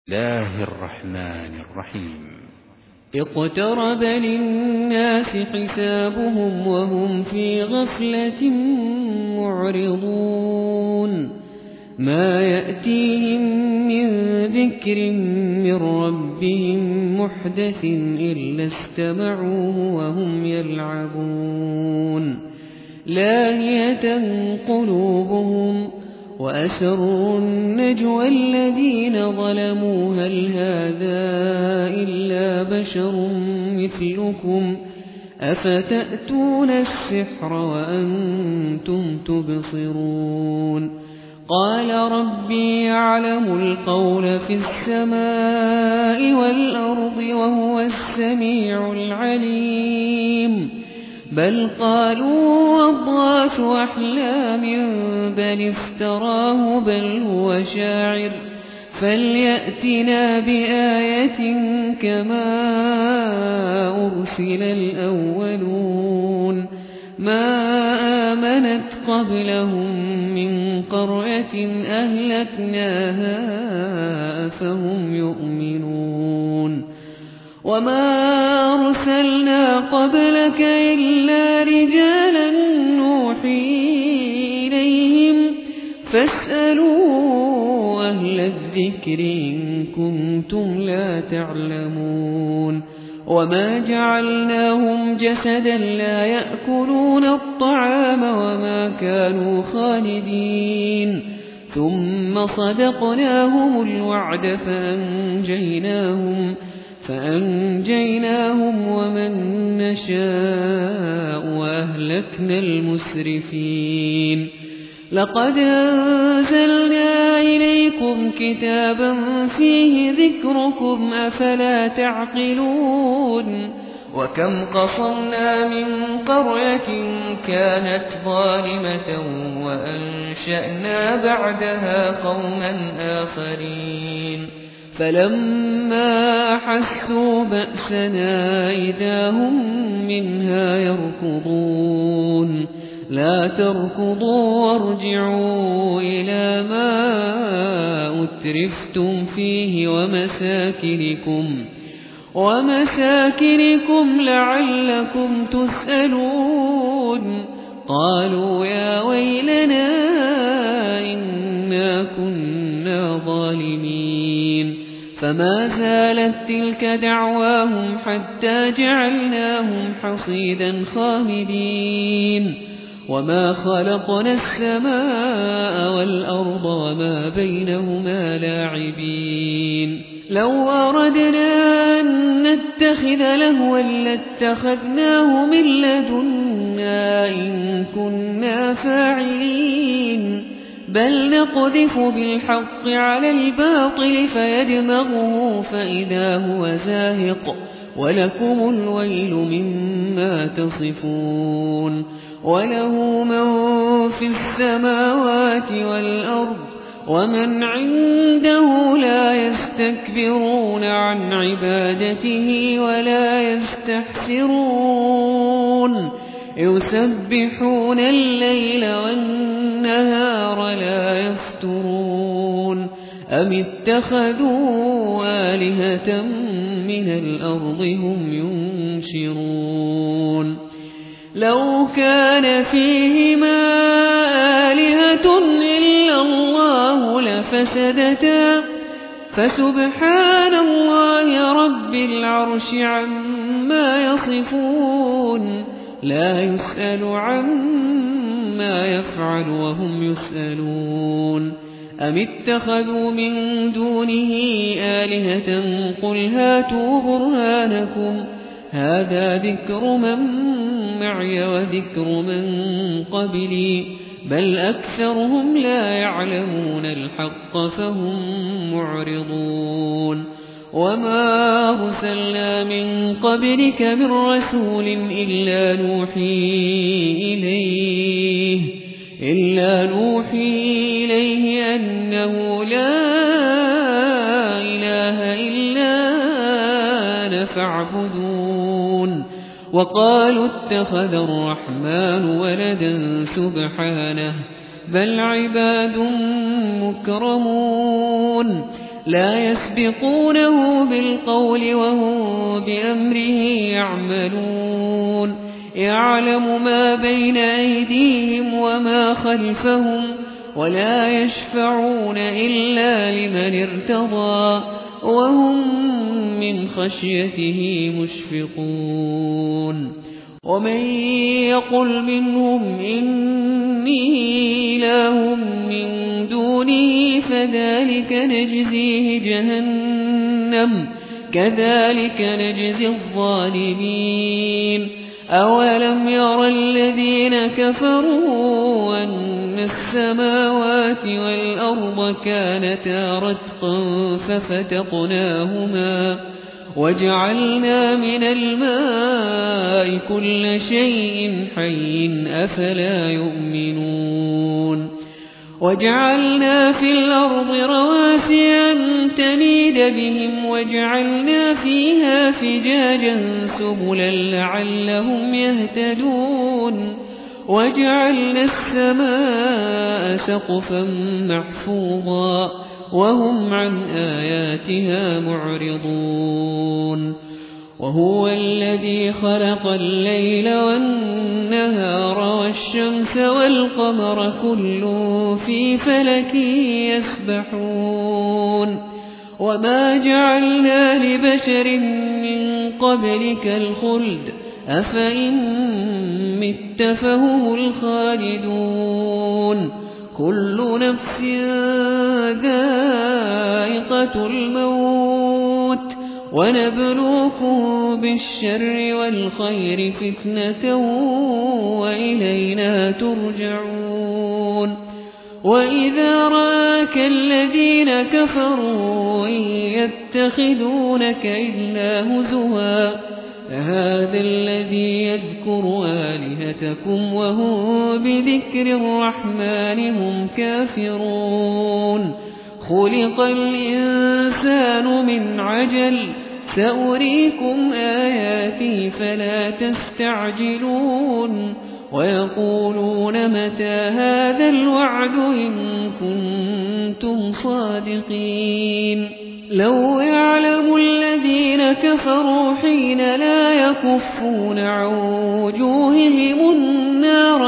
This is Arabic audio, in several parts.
الله الرحمن الرحيم. اقترب للناس حسابهم وهم في غفلة معرضون ما يأتيهم من ذكر من ربهم محدث إلا استمعوه وهم يلعبون لاهية قلوبهم وأسروا النجوى الذين ظلموا هل هذا إلا بشر مثلكم أفتأتون السحر وأنتم تبصرون قال ربي يعلم القول في السماء والأرض وهو السميع العليم بل قالوا أضغاث أحلام بل افتراه بل هو شاعر فليأتنا بآية كما أرسل الأولون ما آمنت قبلهم من قرية أهلكناها أفهم يؤمنون وما أرسلنا قبلك إلا رجالا نوحي إليهم فاسألوا أهل الذكر إن كنتم لا تعلمون وما جعلناهم جسدا لا يأكلون الطعام وما كانوا خالدين ثم صدقناهم الوعد فأنجيناهم ومن نشاء وأهلكنا المسرفين لقد أنزلنا إليكم كتابا فيه ذكركم أفلا تعقلون وكم قصمنا من قرية كانت ظالمة وأنشأنا بعدها قوما آخرين فلما أحسوا بأسنا إذا هم منها يركضون لا تركضوا وارجعوا إلى ما أترفتم فيه ومساكنكم لعلكم تسألون قالوا يا ويلنا إنا كنا ظالمين فما زالت تلك دعواهم حتى جعلناهم حصيدا خامدين وما خلقنا السماء والأرض وما بينهما لاعبين لو أردنا أن نتخذ لهوا لاتخذناه من لدنا إن كنا فاعلين بل نقذف بالحق على الباطل فيدمغه فإذا هو زاهق ولكم الويل مما تصفون وله من في السماوات والأرض ومن عنده لا يستكبرون عن عبادته ولا يستحسرون يسبحون الليل والنهار لا يفترون أم اتخذوا آلهة من الأرض هم ينشرون لو كان فيهما آلهة إلا الله لفسدتا فسبحان الله رب العرش عما يصفون لا يسأل عما يفعل وهم يسألون أم اتخذوا من دونه آلهة قل هاتوا برهانكم هذا ذكر من معي وذكر من قبلي بل أكثرهم لا يعلمون الحق فهم معرضون وما أرسلنا من قبلك من رسول إلا نوحي إليه أنه لا إله إلا أنا فاعبدون وقالوا اتخذ الرحمن ولدا سبحانه بل عباد مكرمون لا يسبقونه بالقول وهم بأمره يعملون يعلم ما بين أيديهم وما خلفهم ولا يشفعون إلا لمن ارتضى وهم من خشيته مشفقون ومن يقل منهم إني إله من دونه فذلك نجزيه جهنم كذلك نجزي الظالمين أولم ير الذين كفروا أن السماوات والأرض كانتا رتقا ففتقناهما وجعلنا من الماء كل شيء حي أفلا يؤمنون وجعلنا في الأرض رواسي أن تميد بهم وجعلنا فيها فجاجا سبلا لعلهم يهتدون وجعلنا السماء سقفا محفوظا وهم عن آياتها معرضون وهو الذي خلق الليل والنهار والشمس والقمر كل في فلك يسبحون وما جعلنا لبشر من قبلك الخلد أفإن مت فهم الخالدون كل نفس ذائقة الموت ونبلوكم بالشر والخير فتنة وإلينا ترجعون وإذا رآك الذين كفروا إن يتخذونك إلا هزوا هذا الذي يذكر آلهتكم وهم بذكر الرحمن هم كافرون خلق الإنسان من عجل سأريكم آياتي فلا تستعجلون ويقولون متى هذا الوعد إن كنتم صادقين لو يعلم الذين كفروا حين لا يكفون عن وجوههم النار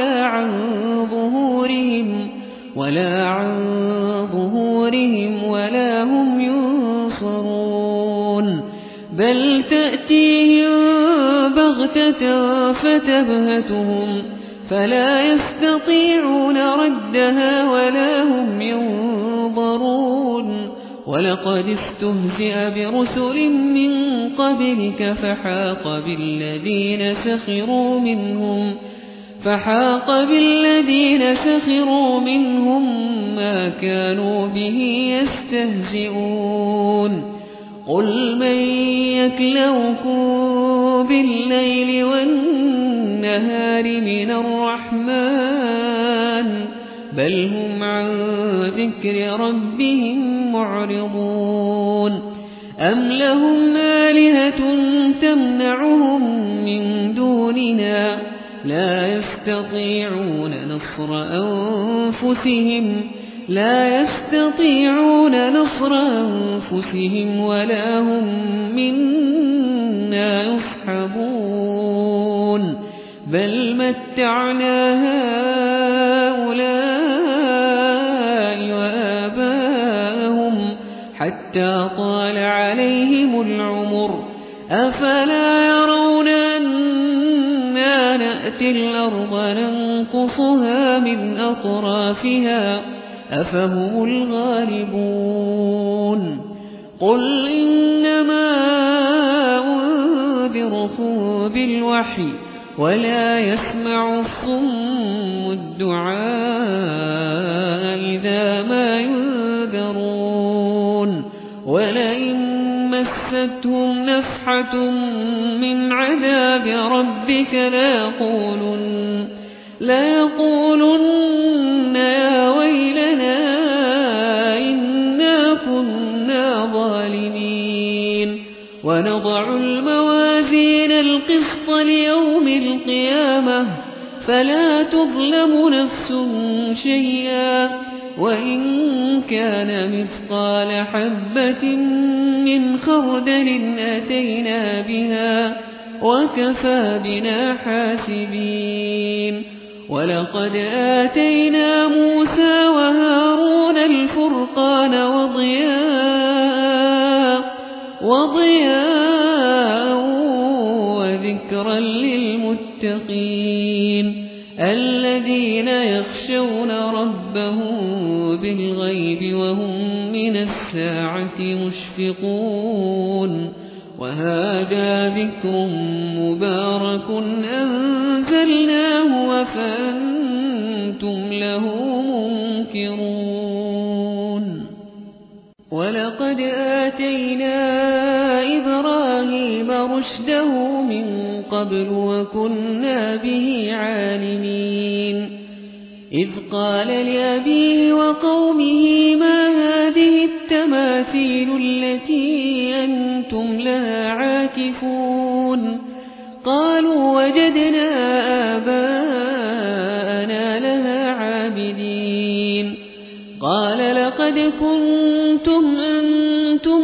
ولا هم ينصرون بل تأتيهم بغتة فتبهتهم فلا يستطيعون ردها ولا هم ينظرون ولقد استهزئ برسل من قبلك فحاق بالذين سخروا منهم ما كانوا به يستهزئون قل من يكلؤكم بالليل والنهار من الرحمن بل هم عن ذكر ربهم معرضون أم لهم آلهة تمنعهم من دوننا لا يستطيعون نصر أنفسهم ولا هم منا يصحبون بل متعنا هؤلاء وآباءهم حتى طال عليهم العمر أفلا يرون أنا نأتي الأرض ننقصها من أطرافها أفهم الغالبون قل إنما أنذركم بالوحي ولا يسمع الصم الدعاء إذا ما ينذرون ولئن مستهم نفحة من عذاب ربك ليقولن يا ويلنا إنا كنا ظالمين ونضع الموازين القسط ليوم القيامة فلا تظلم نفس شيئا وإن كان مثقال حبة من خردل أتينا بها وكفى بنا حاسبين ولقد آتينا موسى وهارون الفرقان وضياء وذكرا للمتقين الذين يخشون ربهم بالغيب وهم من الساعة مشفقون وهذا ذكر مبارك أنزلناه وفأنتم له منكرون ولقد آتينا إبراهيم رشده من قبل وكنا به عالمين إذ قال لأبيه وقومه ما هذه التماثيل التي أنتم لها عاكفون قالوا وجدنا آباءنا لها عابدين قال لقد كنتم أنتم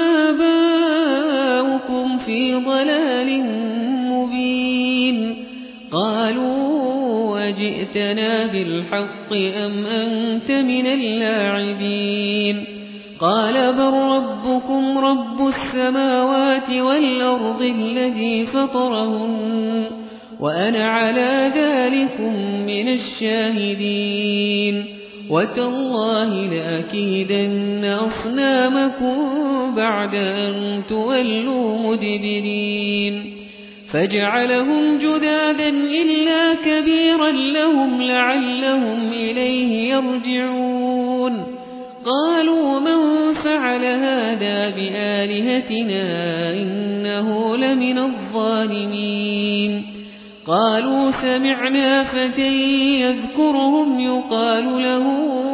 وآباؤكم في ضلال مبين قالوا وجئتنا بالحق أم أنت من اللاعبين قال بل ربكم رب السماوات والأرض الذي فطرهن وأنا على ذلكم من الشاهدين وتالله لأكيدن أصنامكم بعد أن تولوا مدبرين فجعلهم جذاذا إلا كبيرا لهم لعلهم إليه يرجعون قالوا من فعل هذا بآلهتنا إنه لمن الظالمين قالوا سمعنا فتى يذكرهم يقال له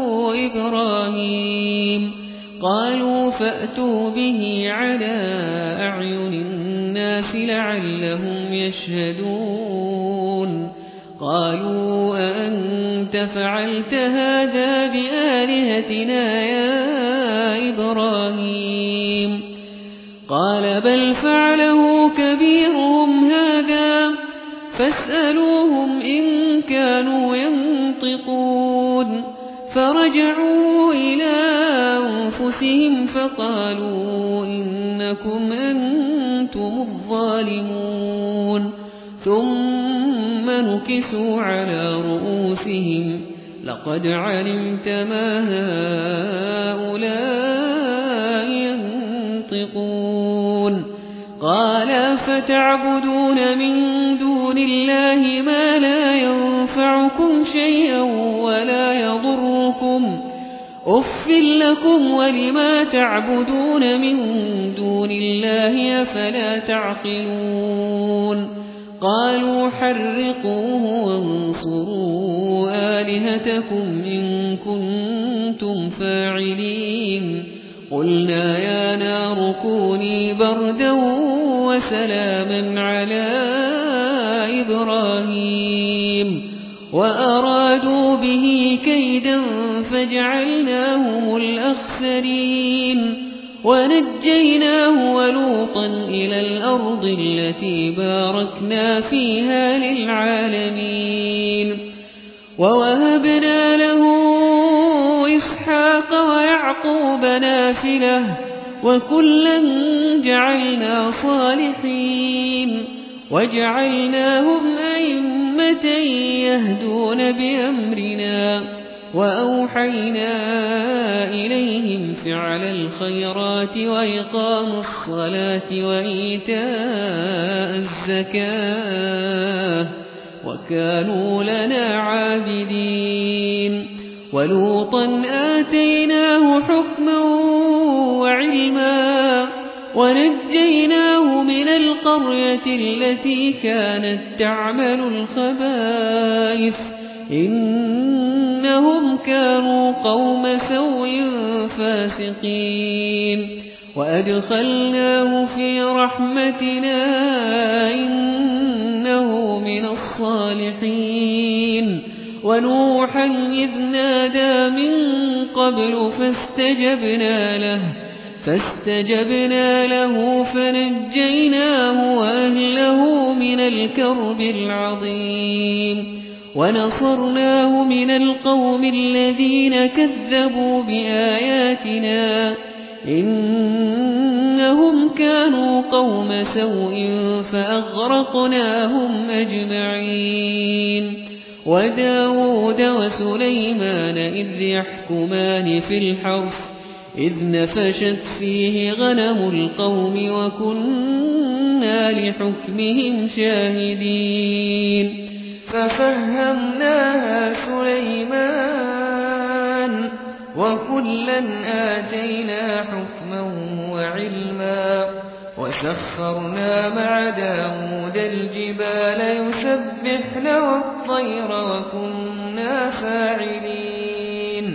إبراهيم قالوا فأتوا به على أعين الناس لعلهم يشهدون قالوا أأنت فعلت هذا بآلهتنا يا إبراهيم قال بل فعله كبيرهم هذا فاسألوهم إن كانوا ينطقون فرجعوا إلى أنفسهم فقالوا إنكم أنتم الظالمون ثم نكسوا على رؤوسهم لقد علمت ما هؤلاء ينطقون قال فتعبدون من دون الله ما لا ينفعكم شيئا ولا يضركم أف لكم ولما تعبدون من دون الله أفلا تعقلون قالوا حرقوه وانصروا آلهتكم إن كنتم فاعلين قلنا يا نار كوني بردا وسلاما على إبراهيم وأرادوا به كيدا فجعلناهم الأخسرين ونجيناه ولوطا إلى الأرض التي باركنا فيها للعالمين ووهبنا له إسحاق ويعقوب نافلة وكلا جعلنا صالحين وجعلناهم أئمة يهدون بأمرنا وأوحينا إليهم فعل الخيرات وإقام الصلاة وإيتاء الزكاة وكانوا لنا عابدين ولوطا آتيناه حكما وعلما ونجيناه من القرية التي كانت تعمل الخبائث إنهم كانوا قوم سوء فاسقين وأدخلناه في رحمتنا إنه من الصالحين ونوحا إذ نادى من قبل فاستجبنا له فنجيناه وأهله من الكرب العظيم ونصرناه من القوم الذين كذبوا بآياتنا إنهم كانوا قوم سوء فأغرقناهم أجمعين وداود وسليمان إذ يحكمان في الحرث إذ نفشت فيه غنم القوم وكنا لحكمهم شاهدين ففهمناها سليمان وكلا آتينا حكما وعلما وسخرنا مع داود الجبال يسبحن والطير وكنا فاعلين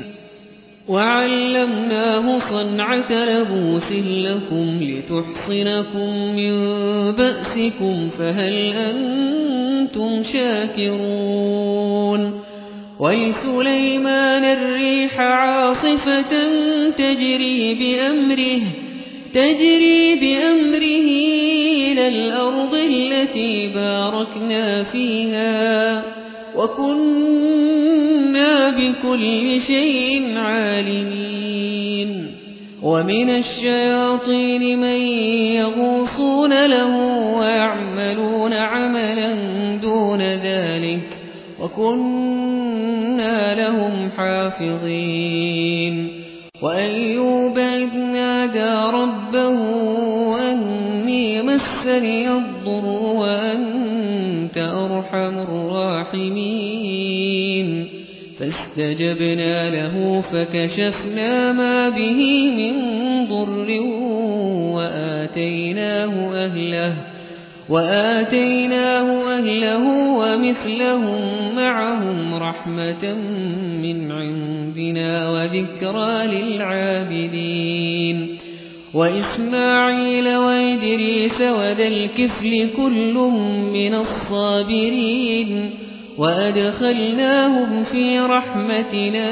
وعلمناه صنعة لبوس لكم لتحصنكم من بأسكم فهل أنتم شاكرون ولسليمان الريح عاصفة تجري بأمره إلى الأرض التي باركنا فيها وكنا بكل شيء عالمين ومن الشياطين من يغوصون له ويعملون عملا دون ذلك وكنا لهم حافظين وأيوب إذ نادى ربه أني مسني الضر وأنت أرحم الراحمين فاستجبنا له فكشفنا ما به من ضر وآتيناه أهله ومثلهم معهم رحمة من عندنا وذكرى للعابدين وإسماعيل وإدريس وذا الكفل كل من الصابرين وأدخلناهم في رحمتنا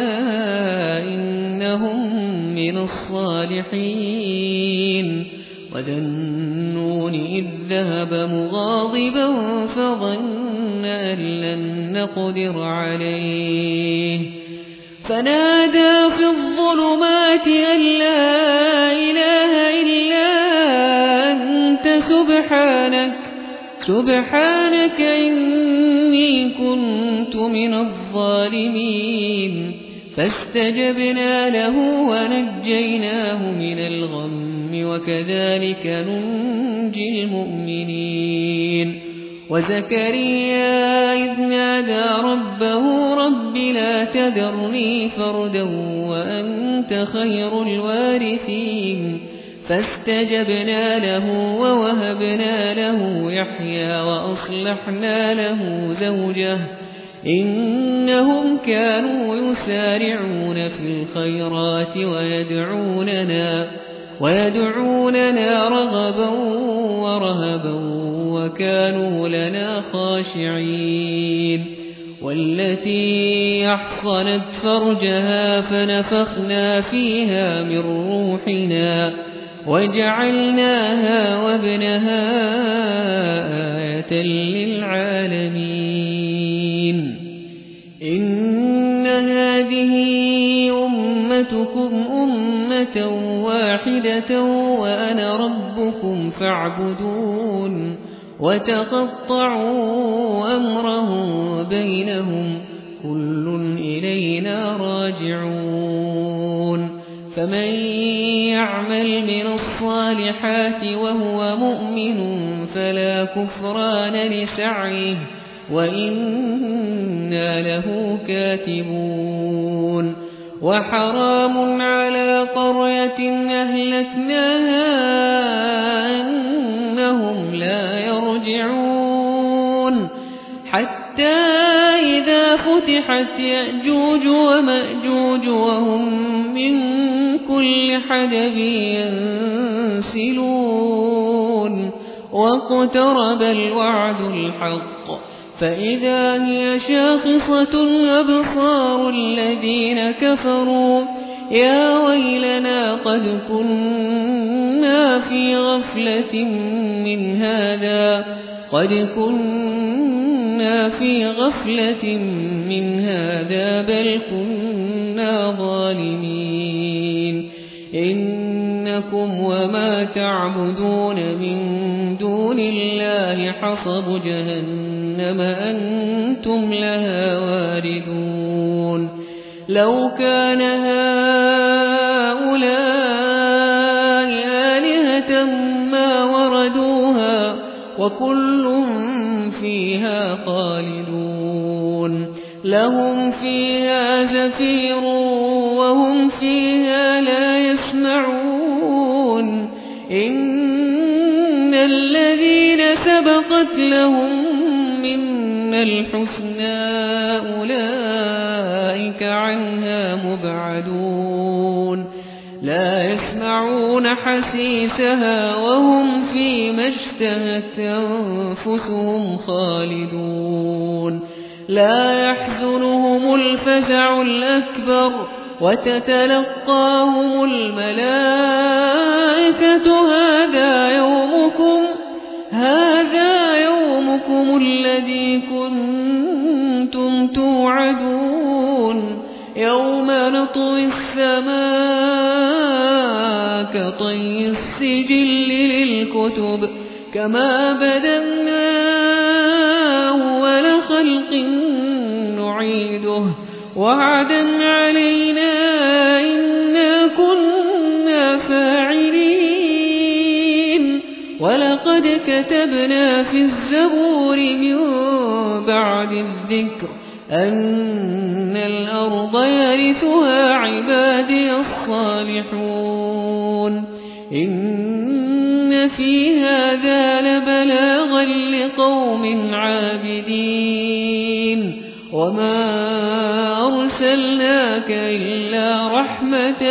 إنهم من الصالحين وذا النون إذ ذهب مغاضبا فظن أن لن نقدر عليه فنادى في الظلمات أن لا إله إلا أنت سبحانك إني كنت من الظالمين فاستجبنا له ونجيناه من الغم وكذلك ننجي المؤمنين وزكريا إذ نادى ربه رب لا تذرني فردا وأنت خير الوارثين فاستجبنا له ووهبنا له يحيى وأصلحنا له زوجه إنهم كانوا يسارعون في الخيرات ويدعوننا رغبا ورهبا وكانوا لنا خاشعين والتي أحصنت فرجها فنفخنا فيها من روحنا وجعلناها وابنها آية للعالمين إن هذه أمتكم أمة واحدة وأنا ربكم فاعبدون وتقطعوا أمرهم بينهم كل إلينا راجعون فمن يعمل من الصالحات وهو مؤمن فلا كفران لسعيه وإنا له كاتبون وحرام على قرية أهلكناها أنهم لا يرجعون حتى إذا فتحت يأجوج ومأجوج وهم من كل حدب ينسلون واقترب الوعد الحق فإذا هي شاخصة أبصار الذين كفروا يا ويلنا قد كنا في غفلة من هذا بل كنا ظالمين إنكم وما تعبدون من دون الله حصب جهنم أنتم لها واردون لو كان هؤلاء آلهة ما وردوها وكل فيها خالدون لهم فيها زفير وهم فيها لا يسمعون إن الذين سبقت لهم منا الحسنى أولئك عنها مبعدون لا يسمعون حسيسها وهم فيما اشتهت أنفسهم خالدون لا يحزنهم الفزع الأكبر وتتلقاهم الملائكة هذا يومكم الذي كنتم توعدون يوم نطوي السماء كطي السجل للكتب كما بدأنا أول خلق نعيده وعدا علينا إنا كنا فاعلين ولقد كتبنا في الزبور من بعد الذكر أن الأرض يرثها عبادي الصالحون إن في هذا لبلاغا لقوم عابدين وما أرسلناك إلا رحمة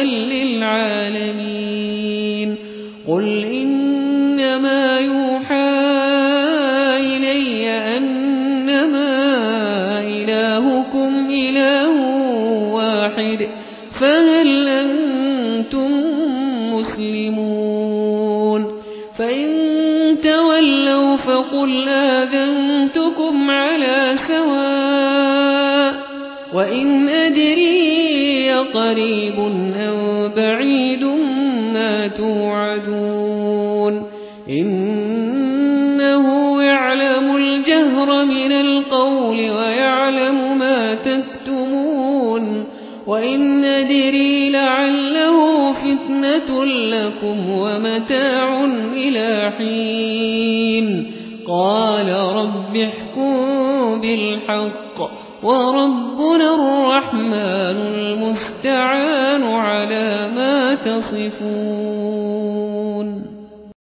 للعالمين قل إنما يوحى إلي أنما إلهكم إله واحد فهل أنتم مسلمون فإن تولوا فقل آذنتكم على سواء وإن أدري قريب أو بعيد ما توعدون إنه يعلم الجهر من القول ويعلم ما تكتمون وإن أدري لعله فتنة لكم ومتاع إلى حين قال رب احكم بالحق وربنا الرحمن المستعان على ما تصفون